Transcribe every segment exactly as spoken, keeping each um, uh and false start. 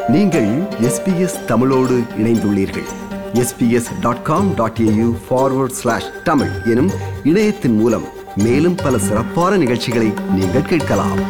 நீங்கள் எஸ்பிஎஸ் தமிழோடு இணைந்துள்ளீர்கள். SBS dot com dot AU forward slash Tamil எனும் இணையத்தின் மூலம் மேலும் பல சிறப்பான நிகழ்ச்சிகளை நீங்கள் கேட்கலாம்.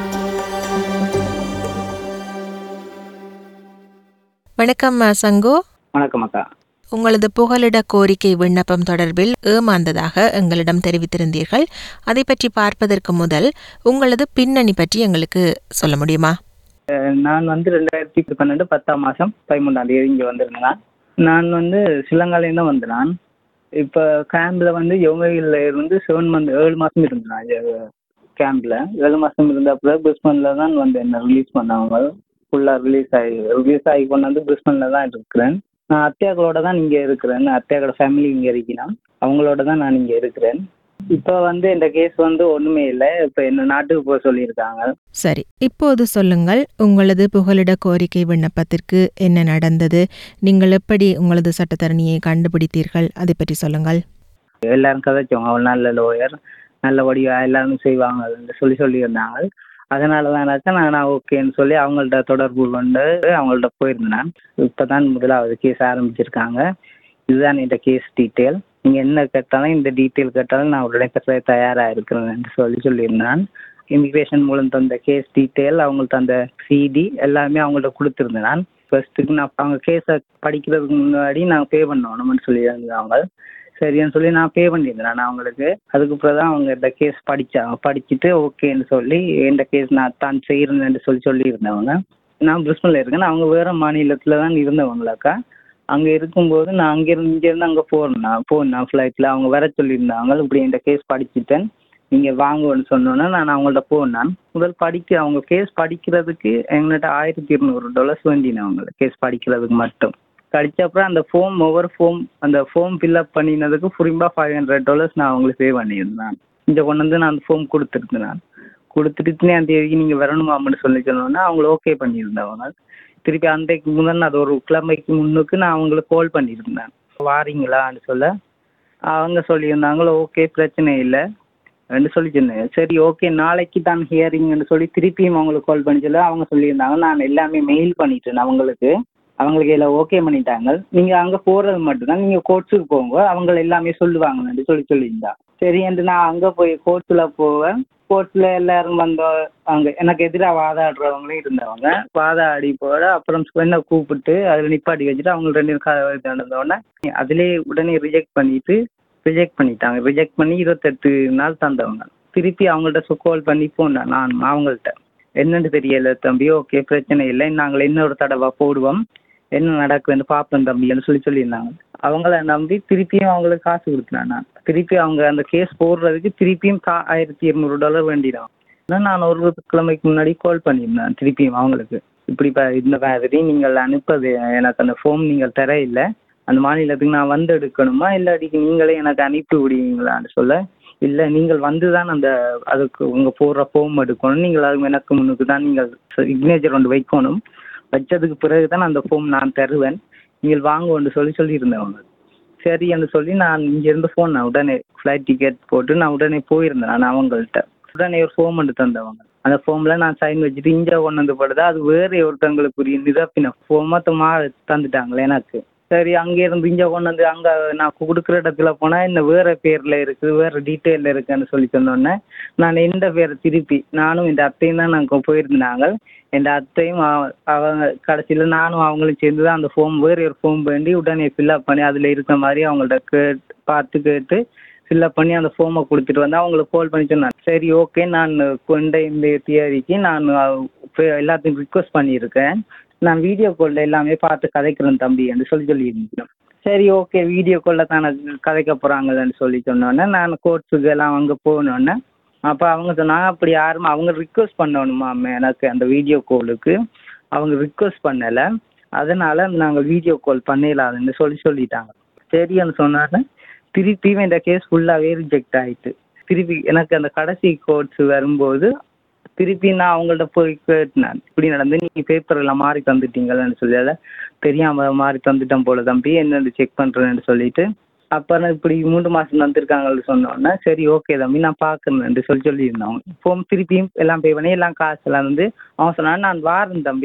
வணக்கம் சங்கோ. வணக்கம் அக்கா. உங்களது புகலிட கோரிக்கை விண்ணப்பம் தொடர்பில் ஏமாந்ததாக எங்களிடம் தெரிவித்திருந்தீர்கள். அதை பற்றி பார்ப்பதற்கு முதல் உங்களது பின்னணி பற்றி எங்களுக்கு சொல்ல முடியுமா? நான் வந்து ரெண்டாயிரத்தி பன்னெண்டு பத்தாம் மாதம் பதிமூன்றாம் தேதி இங்கே வந்திருந்தேன். நான் வந்து ஸ்ரீலங்காலேருந்து தான் வந்தேன். இப்போ கேம்பில் வந்து யோகையில் இருந்து செவன் மந்த் ஏழு மாதம் இருந்தேன். கேம்பில் ஏழு மாதம் இருந்த அப்புறம் பிரிஸ்பனில் தான் வந்து என்ன ரிலீஸ் பண்ணாங்க. ஃபுல்லாக ரிலீஸ் ஆகி ரிலீஸ் ஆகி கொண்டு வந்து பிரிஸ்பனில் தான் இருக்கிறேன். நான் அத்தியாக்களோட தான் இங்கே இருக்கிறேன். அத்தியாக்களோட ஃபேமிலி இங்கே இருக்கிறேன். அவங்களோட தான் நான் இங்கே இருக்கிறேன். இப்போ வந்து இந்த கேஸ் வந்து ஒன்றுமே இல்லை. இப்போ என்ன நாட்டுக்கு போக சொல்லியிருக்காங்க. சரி, இப்போது சொல்லுங்கள், உங்களது புகலிட கோரிக்கை விண்ணப்பத்திற்கு என்ன நடந்தது? நீங்கள் எப்படி உங்களது சட்டத்தரணியை கண்டுபிடித்தீர்கள்? அதை பற்றி சொல்லுங்கள். எல்லாரும் கதைச்சவங்க, அவள் நல்ல லோயர், நல்லபடியாக எல்லாரும் செய்வாங்க சொல்லி சொல்லியிருந்தாங்க. அதனால தானாக்கா நான் ஓகேன்னு சொல்லி அவங்கள்ட்ட தொடர்பு கொண்டு அவங்கள்ட்ட போயிருந்தேன். இப்போ தான் முதலாவது கேஸ் ஆரம்பிச்சிருக்காங்க. இதுதான் இந்த கேஸ் டீட்டெயில். நீங்கள் என்ன கேட்டாலும் இந்த டீட்டெயில் கேட்டாலும் நான் உடனே பெற்ற தயாராக இருக்கிறேன்னு சொல்லி சொல்லியிருந்தேன். இமிக்ரேஷன் மூலம் தந்த கேஸ் டீட்டெயில், அவங்கள்ட்ட அந்த சிடி எல்லாமே அவங்கள்ட்ட கொடுத்துருந்தேன். நான் ஃபர்ஸ்ட்டுக்கு நான் அவங்க கேஸை படிக்கிறதுக்கு முன்னாடி நான் பே பண்ணணும்னு சொல்லியிருந்தாங்க. சரின்னு சொல்லி நான் பே பண்ணியிருந்தேன் நான் அவங்களுக்கு. அதுக்கப்புறம் தான் அவங்க இந்த கேஸ் படித்தாங்க. படிச்சுட்டு ஓகேன்னு சொல்லி இந்த கேஸ் நான் தான் செய்கிறேன்னு சொல்லி சொல்லியிருந்தவங்க. நான் பிரிஸ்பனில் இருக்கேன். அவங்க வேறு மாநிலத்தில் தான் இருந்தவங்களாக்கா. அங்கே இருக்கும்போது நான் அங்கேருந்து இங்கேருந்து அங்கே போனேன் போனேன் ஃப்ளைட்டில். அவங்க வர சொல்லியிருந்தாங்க. இப்படி இந்த கேஸ் படிச்சுட்டேன், நீங்கள் வாங்குவேன்னு சொன்னோன்னே நான் அவங்கள்ட்ட போனேன். முதல் படிக்க அவங்க கேஸ் படிக்கிறதுக்கு எங்கள்கிட்ட ஆயிரத்தி இருநூறு டாலர்ஸ் வேண்டினேன் அவங்களை கேஸ் படிக்கிறதுக்கு மட்டும். படித்த அப்புறம் அந்த ஃபோம் ஒவ்வொரு ஃபோம் அந்த ஃபோம் ஃபில்அப் பண்ணினதுக்கு ஃபுரிம்பா ஃபைவ் ஹண்ட்ரட் டாலர்ஸ் நான் அவங்களுக்கு பே பண்ணியிருந்தேன். இங்கே கொண்டு வந்து நான் அந்த ஃபோம் கொடுத்துருந்தேன். நான் கொடுத்துட்டு அந்த தேதிக்கு நீங்கள் வரணுமான்னு சொல்லி சொன்னோன்னா அவங்கள ஓகே பண்ணியிருந்தவங்க. திருப்பி அன்றைக்கு முதல் அது ஒரு கிழமைக்கு முன்னுக்கு நான் அவங்களுக்கு கால் பண்ணியிருந்தேன், வாரீங்களான்னு சொல்ல. அவங்க சொல்லியிருந்தாங்களோ ஓகே பிரச்சனை இல்லை என்று சொல்லி சொன்னேன். சரி ஓகே நாளைக்கு தான் ஹியரிங்னு சொல்லி திருப்பியும் அவங்களுக்கு கால் பண்ணி சொல்ல அவங்க சொல்லியிருந்தாங்க நான் எல்லாமே மெயில் பண்ணிட்டேன் அவங்களுக்கு. அவங்களுக்கு எல்லாம் ஓகே பண்ணிட்டாங்க. நீங்கள் அங்கே போகிறது மட்டும்தான், நீங்கள் கோர்ட்ஸுக்கு போங்க, அவங்க எல்லாமே சொல்லுவாங்கன்னு சொல்லி சொல்லியிருந்தா. சரி என்று நான் அங்கே போய் கோர்ட்ஸில் போவேன். கோர்ட்ஸில் எல்லாரும் வந்தோம். அங்கே எனக்கு எதிராக வாதாடுறவங்களும் இருந்தவங்க. வாதாடி போட அப்புறம் என்ன கூப்பிட்டு அதில் நிப்பாட்டி வச்சுட்டு அவங்க ரெண்டு கதை நடந்தோடனே அதிலே உடனே ரிஜெக்ட் பண்ணிட்டு ரிஜெக்ட் பண்ணிட்டாங்க. ரிஜெக்ட் பண்ணி இருபத்தெட்டு நாள் தந்தவங்க. திருப்பி அவங்கள்ட்ட கால் பண்ணி போனேன் நான் அவங்கள்ட்ட. என்னன்னு தெரியல தம்பி, ஓகே பிரச்சனை இல்லை, நாங்கள் இன்னொரு தடவை போடுவோம், என்ன நடக்குதுன்னு பார்ப்போம் தம்பின்னு சொல்லி சொல்லியிருந்தாங்க. அவங்கள நம்பி திருப்பியும் அவங்களுக்கு காசு கொடுத்தேன் நான். திருப்பி அவங்க அந்த கேஸ் போடுறதுக்கு திருப்பியும் கா ஆயிரத்தி இருநூறு டாலர் வேண்டிடும். நான் ஒரு கிழமைக்கு முன்னாடி கால் பண்ணியிருந்தேன் திருப்பியும் அவங்களுக்கு. இப்படி இந்த மாதிரி நீங்கள் அனுப்பது எனக்கு அந்த ஃபோம் நீங்கள் தர இல்லை, அந்த மாநிலத்துக்கு நான் வந்து எடுக்கணுமா இல்லாட்டிக்கு நீங்களே எனக்கு அனுப்பி விடுவீங்களான்னு சொல்ல, இல்லை நீங்கள் வந்து தான் அந்த அதுக்கு உங்கள் போடுற ஃபோம் எடுக்கணும், நீங்கள் அது எனக்கு முன்னுக்கு தான் நீங்கள் சிக்னேச்சர் ஒன்று வைக்கணும், வச்சதுக்கு பிறகு தான் அந்த ஃபோம் நான் தருவேன், நீங்கள் வாங்குவோன்னு சொல்லி சொல்லியிருந்தவங்க. சரி என்று சொல்லி நான் இங்கேருந்து போனேன். உடனே ஃப்ளைட் டிக்கெட் போட்டு நான் உடனே போயிருந்தேன். நான் அவங்கள்ட்ட உடனே ஒரு ஃபோம் எடுத்து தந்தவங்க. அந்த ஃபோமில் நான் சைன் வச்சுட்டு இங்கே கொண்டு வந்து போடுதா அது வேறு ஒருத்தவங்களுக்குரிய நிரப்பின ஃபோம் மொத்தமாக தந்துட்டாங்களே எனக்கு. சரி அங்கேருந்து இங்கே கொண்டு வந்து அங்கே நான் கொடுக்குற இடத்துல போனால் இந்த வேறு பேரில் இருக்குது, வேறு டீட்டெயிலில் இருக்குன்னு சொல்லி சொன்னோன்னே நான் எந்த பேரை திருப்பி நானும் இந்த அத்தையும் தான் நாங்கள் போயிருந்தாங்க. என் அத்தையும் அவங்க கடைசியில் நானும் அவங்களும் சேர்ந்து தான் அந்த ஃபோம் வேறு ஒரு ஃபோம் வேண்டி உடனே ஃபில்அப் பண்ணி அதில் இருக்கிற மாதிரி அவங்கள்ட்ட கேட்டு பார்த்து கேட்டு ஃபில்அப் பண்ணி அந்த ஃபோமை கொடுத்துட்டு வந்து அவங்களுக்கு கால் பண்ணி சொன்னேன். சரி ஓகே நான் கொண்ட இந்த தியரிக்கு நான் எல்லாத்தையும் ரிக்வஸ்ட் பண்ணியிருக்கேன், நான் வீடியோ காலில் எல்லாமே பார்த்து கதைக்கிறேன் தம்பி என்று சொல்லி சொல்லியிருந்தேன். சரி ஓகே வீடியோ காலில் தானே கதைக்க போகிறாங்கன்னு சொல்லி சொன்னோன்னே நான் கோர்ட்ஸுக்கு எல்லாம் அங்கே போனோன்னே அப்போ அவங்க சொன்னாங்க அப்படி யாரும் அவங்க ரிக்வஸ்ட் பண்ணணுமா எனக்கு அந்த வீடியோ காலுக்கு அவங்க ரிக்வஸ்ட் பண்ணலை, அதனால் நாங்கள் வீடியோ கால் பண்ணிடலாதுன்னு சொல்லி சொல்லிட்டாங்க. சரின்னு சொன்னாங்க. திருப்பியும் இந்த கேஸ் ஃபுல்லாகவே ரிஜெக்ட் ஆகிட்டு திருப்பி எனக்கு அந்த கடைசி கோர்ட்ஸ் வரும்போது திருப்பி நான் அவங்கள்ட்ட போய் கேட்டேன், இப்படி நடந்து நீங்கள் பேப்பர் எல்லாம் மாறி தந்துட்டீங்கன்னு சொல்லல, தெரியாமல் மாறி தந்துட்டேன் போல தம்பி என்னென்னு செக் பண்ணுறேன்னு சொல்லிட்டு அப்புறம் இப்படி மூன்று மாதம் தந்துருக்காங்கன்னு சொன்னோன்னே சரி ஓகே தம்பி நான் பார்க்குறேன்னு சொல்லி சொல்லியிருந்தோம். ஃபோன் திருப்பியும் எல்லாம் பே பண்ணி எல்லாம் காசு எல்லாம் வந்து அவன் சொன்னான் நான் வாரேன் தம்பி,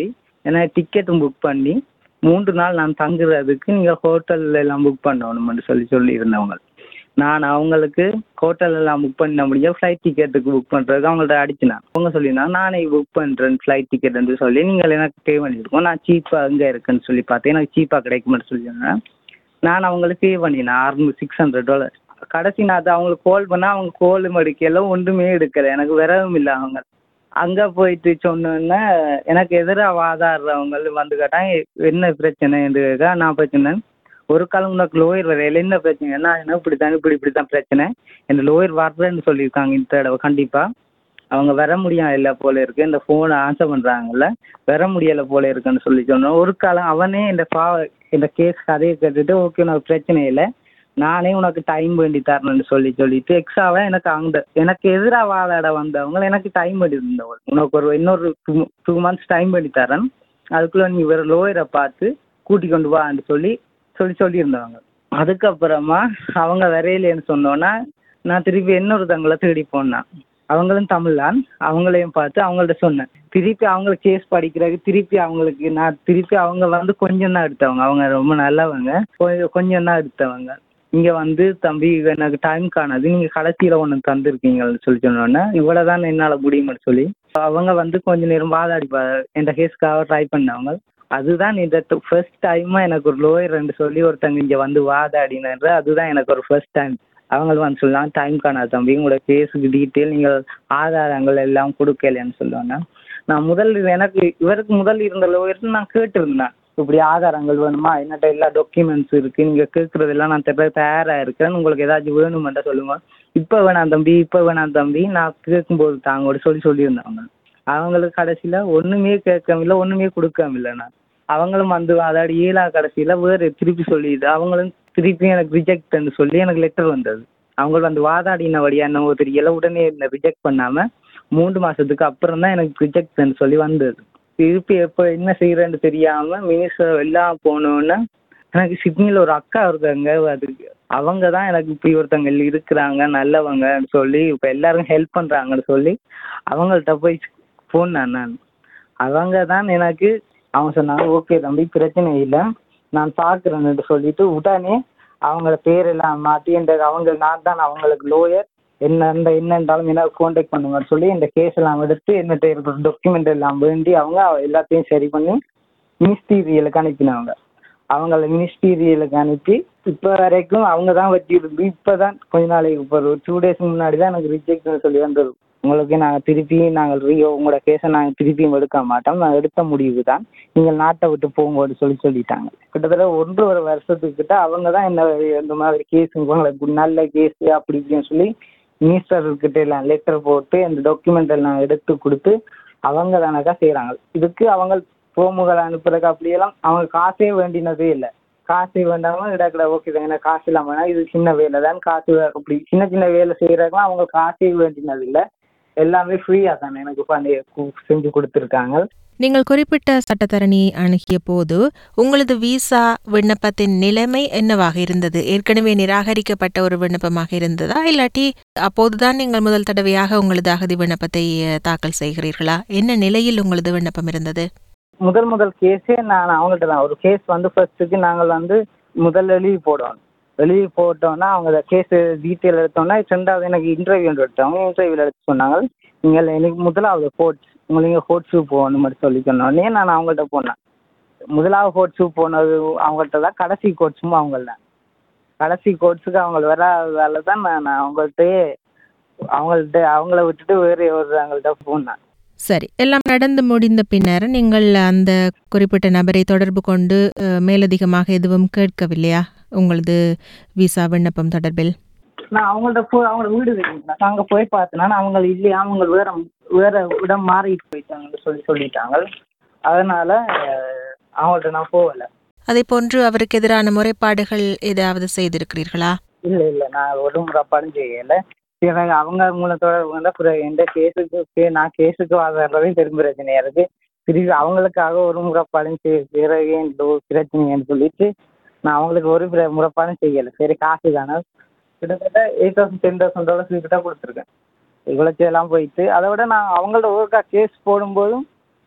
ஏன்னா டிக்கெட்டும் புக் பண்ணி மூன்று நாள் நான் தங்குறதுக்கு நீங்கள் ஹோட்டல்ல எல்லாம் புக் பண்ணணும்னு சொல்லி சொல்லியிருந்தவங்க. நான் அவங்களுக்கு ஹோட்டல் எல்லாம் புக் பண்ண முடியும், ஃப்ளைட் டிக்கெட்டுக்கு புக் பண்ணுறதுக்கு அவங்கள்ட்ட அடிச்சினேன். அவங்க சொல்லியிருந்தாங்க நானே புக் பண்ணுறேன் ஃப்ளைட் டிக்கெட்னு சொல்லி நீங்கள் எனக்கு பே பண்ணியிருக்கோம், நான் சீப்பாக அங்கே இருக்குன்னு சொல்லி பார்த்தேன், எனக்கு சீப்பாக கிடைக்குமென்னு சொல்லியிருந்தேன். நான் அவங்களுக்கு பே பண்ணினேன் அறுநூறு சிக்ஸ் ஹண்ட்ரட் டாலர். கடைசி நான் அவங்களுக்கு கால் பண்ணால் அவங்க கோலும் எடுக்கல, ஒன்றுமே எடுக்கலை, எனக்கு வரவும் இல்லை. அவங்க அங்கே போயிட்டு சொன்னோன்னே எனக்கு எதிராக வாதாடுறவங்க வந்து கேட்டாங்க என்ன பிரச்சனை என்று கேட்க, நான் பிரச்சனை ஒரு காலம் உனக்கு லோயர் வரையில என்ன பிரச்சனை, என்ன என்ன இப்படி தான் இப்படி இப்படி தான் பிரச்சனை, இந்த லோயர் வர்றேன்னு சொல்லியிருக்காங்க இந்த தடவை கண்டிப்பாக, அவங்க வர முடியாது இல்லை போல இருக்கு, இந்த ஃபோனை ஆன்சர் பண்ணுறாங்கல்ல வர முடியலை போல இருக்குன்னு சொல்லி சொன்னோம். ஒரு காலம் அவனே இந்த பா இந்த கேஸ் கதையை கேட்டுட்டு ஓகே உனக்கு பிரச்சனை இல்லை, நானே உனக்கு டைம் வேண்டி தரணும்னு சொல்லி சொல்லிட்டு எக்ஸ்ட்ராவா எனக்கு அங்கே எனக்கு எதிராக வாழாட வந்தவங்க எனக்கு டைம் வேண்டி இருந்தவங்க, உனக்கு ஒரு இன்னொரு டூ டூ மந்த்ஸ் டைம் வேண்டி தரேன், அதுக்குள்ளே நீ வேறு லோயரை பார்த்து கூட்டி கொண்டு வான்னு சொல்லி சொல்லி சொல்லியிருந்தவங்க. அதுக்கப்புறமா அவங்க வரையிலேன்னு சொன்னோன்னா நான் திருப்பி இன்னொருத்தவங்களை தேடி போனேன், அவங்களும் தமிழ்தான், அவங்களையும் பார்த்து அவங்கள்ட்ட சொன்னேன். திருப்பி அவங்களுக்கு கேஸ் படிக்கிறதுக்கு திருப்பி அவங்களுக்கு நான் திருப்பி அவங்க வந்து கொஞ்சம் தான் எடுத்தவங்க, அவங்க ரொம்ப நல்லவங்க, கொஞ்சம் தான் எடுத்தவங்க. இங்கே வந்து தம்பி எனக்கு டைம் காணாது, நீங்கள் கடைசியில் ஒன்று தந்துருக்கீங்கன்னு சொல்லி சொன்னோன்னே இவ்வளோதான் என்னால் முடியும்னு சொல்லி அவங்க வந்து கொஞ்சம் நேரம் வாதாடி என் கேஸ்க்காக ட்ரை பண்ணவங்க. அதுதான் இந்த ஃபர்ஸ்ட் டைமாக எனக்கு ஒரு லோயர்ன்னு சொல்லி ஒருத்தங்க இங்கே வந்து வாதாடினது, அதுதான் எனக்கு ஒரு ஃபர்ஸ்ட் டைம். அவங்க வந்து சொல்லலாம் டைம் காணாது தம்பி, உங்களோட கேஸுக்கு டீட்டெயில் நீங்கள் ஆதாரங்கள் எல்லாம் கொடுக்கலன்னு சொல்லுவாங்க. நான் முதல் எனக்கு இவருக்கு முதல் இருந்த லோயர்ஸ் நான் கேட்டிருந்தேன் இப்படி ஆதாரங்கள் வேணுமா, என்னட்ட எல்லா டாக்குமெண்ட்ஸ் இருக்குது, நீங்கள் கேட்குறதெல்லாம் நான் தெரிய தயாராக இருக்கேன், உங்களுக்கு ஏதாச்சும் வேணுமெண்டா சொல்லுங்கள், இப்போ வேணாம் தம்பி இப்போ வேணாம் தம்பி நான் கேட்கும்போது தாங்கோட சொல்லி சொல்லியிருந்தாங்க. அவங்களுக்கு கடைசியில் ஒன்றுமே கேட்கவில்லை, ஒன்றுமே கொடுக்கவில்லை. நான் அவங்களும் வந்து அதாடி ஏழா கடைசியில் வேறு திருப்பி சொல்லிட்டு அவங்களும் திருப்பி எனக்கு ரிஜெக்ட்னு சொல்லி எனக்கு லெட்டர் வந்தது. அவங்களும் வந்து வாதாடின வழியா என்னவோ தெரியல, உடனே என்னை ரிஜெக்ட் பண்ணாமல் மூன்று மாதத்துக்கு அப்புறம் தான் எனக்கு ரிஜெக்ட்னு சொல்லி வந்தது. திருப்பி எப்போ என்ன செய்கிறேன்னு தெரியாமல் மினிஸ்டர் எல்லாம் போனோன்னே எனக்கு சிட்னியில் ஒரு அக்கா இருக்காங்க, அதுக்கு அவங்க தான் எனக்கு இப்படி ஒருத்தங்க இருக்கிறாங்க நல்லவங்கன்னு சொல்லி இப்போ எல்லாரும் ஹெல்ப் பண்ணுறாங்கன்னு சொல்லி அவங்கள்ட்ட போய் போனேன் நான். அவங்க தான் எனக்கு அவங்க சொன்னாங்க ஓகே தம்பி பிரச்சனை இல்லை நான் பார்க்குறேன்னு சொல்லிட்டு உடனே அவங்கள பேரெல்லாம் மாற்றி இந்த அவங்க நான் தான் அவங்களுக்கு லோயர் என்ன இந்த என்னன்றாலும் என்ன கான்டாக்ட் பண்ணுங்கன்னு சொல்லி இந்த கேஸ் எல்லாம் எடுத்து என்னட்ட இருக்கிற டாக்குமெண்ட் எல்லாம் வேண்டி அவங்க எல்லாத்தையும் சரி பண்ணி மினிஸ்டீரியலுக்கு அனுப்பினாங்க. அவங்கள மினிஸ்டீரியலுக்கு அனுப்பி இப்போ வரைக்கும் அவங்க தான் வச்சு இருந்து இப்போ தான் கொஞ்ச நாளைக்கு இப்போ ஒரு டூ டேஸ்க்கு முன்னாடி தான் எனக்கு ரிஜெக்ட்னு சொல்லி வந்தது. உங்களுக்கு நாங்கள் திருப்பி நாங்கள் உங்களோட கேஸை நாங்கள் திருப்பியும் எடுக்க மாட்டோம், நாங்கள் எடுத்த முடிவு தான், நீங்கள் நாட்டை விட்டு போங்கன்னு சொல்லி சொல்லிட்டாங்க. கிட்டத்தட்ட ஒன்று ஒரு வருஷத்துக்கிட்ட அவங்க தான் என்ன இந்த மாதிரி கேஸ் உங்களுக்கு நல்ல கேஸ் அப்படி இப்படின்னு சொல்லி மினிஸ்டர்கிட்ட எல்லாம் லெட்டர் போட்டு அந்த டாக்குமெண்ட் எல்லாம் எடுத்து கொடுத்து அவங்க தானக்கா செய்கிறாங்க. இதுக்கு அவங்க போமுகளை அனுப்புறதுக்கு அப்படியெல்லாம் அவங்க காசே வேண்டினதே இல்லை, காசு வேண்டாம இடக்கிட ஓகே தான் ஏன்னா காசு இல்லாமல் இது சின்ன வேலை தான், காசு அப்படி சின்ன சின்ன வேலை செய்கிறதுலாம் அவங்க காசே வேண்டினது இல்லை, எல்லாமே ஃப்ரீயாக தானே எனக்கு பண்ணி செஞ்சு கொடுத்துருக்காங்க. நீங்கள் குறிப்பிட்ட சட்டத்தரணி அணுகிய போது உங்களது விசா விண்ணப்பத்தின் நிலைமை என்னவாக இருந்தது? ஏற்கனவே நிராகரிக்கப்பட்ட ஒரு விண்ணப்பமாக இருந்ததா, இல்லாட்டி அப்போதுதான் நீங்கள் முதல் தடவையாக உங்களது அகதி விண்ணப்பத்தை தாக்கல் செய்கிறீர்களா? என்ன நிலையில் உங்களது விண்ணப்பம் இருந்தது? முதல் முதல் கேஸே நான் அவங்கள்ட்ட தான் ஒரு கேஸ் வந்து ஃபர்ஸ்ட்டுக்கு நாங்கள் வந்து முதல் எழுதி போடுவோம், எழுதி போட்டோன்னா அவங்க கேஸ் டீட்டெயில் எடுத்தோன்னா ரெண்டாவது எனக்கு இன்டர்வியூ எடுத்தவங்க இன்டர்வியூவில் எடுத்து சொன்னாங்க நீங்கள் எனக்கு முதலாவது கோட்ஸ் உங்களை நீங்கள் கோட்ஸு போகணும் மாதிரி சொல்லி சொன்னோடனே நான் அவங்கள்ட்ட போனேன். முதலாவது கோட்ஸு போனது அவங்கள்ட்ட தான், கடைசி கோட்ஸும் அவங்கள்ட்ட கடைசி கோட்ஸுக்கு அவங்க வராதால தான் நான் அவங்கள்ட்டே அவங்கள்ட்ட அவங்கள விட்டுட்டு வேறு ஒருத்தவங்கள்ட்ட போனேன். சரி, எல்லாம் நடந்து முடிந்த பின்னர் நீங்கள் அந்த குறிப்பிட்ட நபரை தொடர்பு கொண்டு மேலதிகமாக எதுவும் கேட்கவில்லையா உங்களது விசா விண்ணப்பம் தொடர்பில்? நான் அவங்கள்ட்ட போய் அவங்களோட வீடு வைக்கிறேன், அங்கே போய் பார்த்தேன்னா அவங்க இல்லையா அவங்க வேற வேற இடம் மாறிட்டு போயிட்டாங்கன்னு சொல்லி சொல்லிட்டாங்க, அதனால அவங்கள்ட்ட நான் போகலை. அதே போன்று அவருக்கு எதிரான முறைப்பாடுகள் ஏதாவது செய்திருக்கிறீர்களா? இல்லை இல்லை நான் ஒரு முறைப்பாடும் செய்யலை. அவங்க மூலத்தோட அப்புறம் எந்த கேஸுக்கு நான் கேஸுக்கு வாதாடுறதே பெரும் பிரச்சனையா இருக்கு, திருப்பி அவங்களுக்காக ஒரு முறைப்பாடும் செய்யறதே பிரச்சனைன்னு சொல்லிட்டு நான் அவங்களுக்கு ஒரு முறைப்பாடும் செய்யலை. சரி காசு தானே கிட்டத்தட்ட eight thousand ten thousand dollars கிட்ட கொடுத்துருக்கேன், இவ்வளோச்செல்லாம் போயிட்டு அதை விட நான் அவங்கள்ட்ட ஒருக்கா கேஸ் போடும்போதும்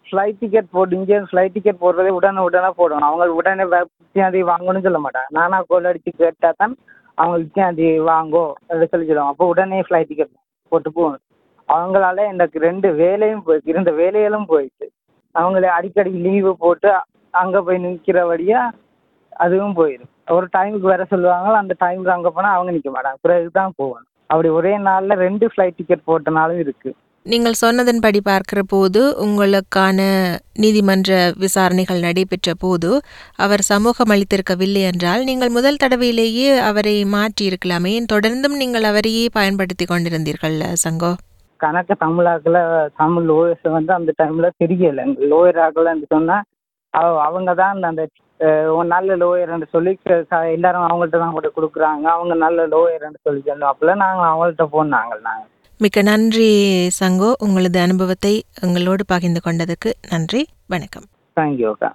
ஃப்ளைட் டிக்கெட் போட்டு இங்கே ஃப்ளைட் டிக்கெட் போடுறதே உடனே உடனே போடணும். அவங்க உடனே வித்தியாந்தி வாங்கணும்னு சொல்ல மாட்டாங்க. நானா கோல் அடிச்சு கேட்டால் தான் அவங்க வித்தியாந்தி வாங்கோ அப்படி சொல்லி சொல்லுவாங்க. அப்போ உடனே ஃப்ளைட் டிக்கெட் போட்டு போகணும். அவங்களால எனக்கு ரெண்டு வேலையும் போயிடுச்சு, இருந்த வேலைகளும் போயிடுச்சு. அவங்களே அடிக்கடி லீவு போட்டு அங்கே போய் நிற்கிறபடியா அதுவும் போயிடும். ஒரு டைமுக்கு வர சொல்லுவாங்க, அந்த டைமுக்கு அங்கே போனால் அவங்க நிற்க மாட்டாங்க, பிறகு தான் போகணும். அப்படி ஒரே நாளில் ரெண்டு ஃப்ளைட் டிக்கெட் போட்டனாலும் இருக்குது. நீங்கள் சொன்னதன்படி பார்க்கிற போது உங்களுக்கான நீதிமன்ற விசாரணைகள் நடைபெற்ற போது அவர் சமூகம் அளித்திருக்கவில்லை என்றால் நீங்கள் முதல் தடவையிலேயே அவரை மாற்றி இருக்கலாமே. தொடர்ந்தும் நீங்கள் அவரையே பயன்படுத்தி கொண்டிருந்தீர்கள் சங்கோ. கணக்கு தமிழாக்கில் தமிழ் லோயர்ஸ் வந்து அந்த டைமில் தெரியலை. லோயர் ஆக்கலன்னு சொன்னால் அவ அவங்க தான் அந்த நல்ல லோயர்ன்னு சொல்லி எல்லாரும் அவங்கள்ட்ட தான் கூட கொடுக்குறாங்க. அவங்க நல்ல லோயர்ன்னு சொல்லி சொன்னோம். அப்போல்லாம் நாங்கள் அவங்கள்ட்ட போனாங்க. நாங்கள் மிக்க நன்றி சங்கோ, உங்களது அனுபவத்தை எங்களோடு பகிர்ந்து கொண்டதுக்கு நன்றி. வணக்கம். தேங்க்யூ அக்கா.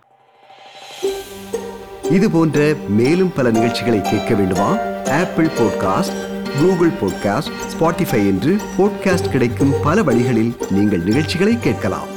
இது போன்ற மேலும் பல நிகழ்ச்சிகளை கேட்க வேண்டுமா? Apple podcast, Google podcast, Spotify என்று பாட்காஸ்ட் கிடைக்கும் பல வழிகளில் நீங்கள் நிகழ்ச்சிகளை கேட்கலாம்.